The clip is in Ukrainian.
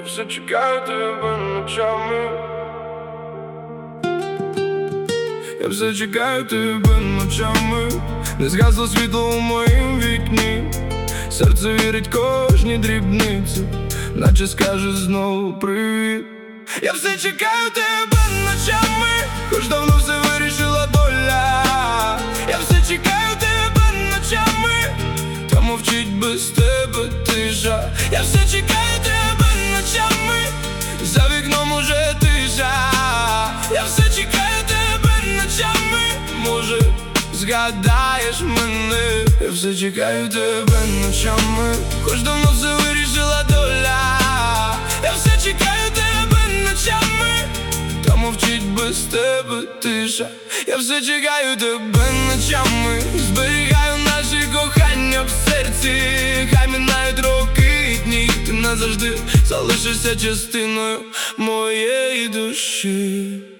Я все чекаю тебе ночами. Я все чекаю тебе ночами. Не згасло світло у моїм вікні. Серце вірить кожній дрібниці, наче скаже знову привіт. Я все чекаю тебе ночами, хоч давно все вирішила доля. Я все чекаю тебе ночами, та мовчить без тебе тиша. Я все чекаю тебе ночами, за вікном уже тиша. Я все чекаю тебе ночами, може згадаєш мене. Я все чекаю тебе ночами, хоч давно все вирішила доля. Я все чекаю тебе ночами, та мовчить без тебе тиша. Я все чекаю тебе ночами, зберігаю наше кохання в серці. Хай минають роки і дні, ти назавжди залишишся частиною моєї душі.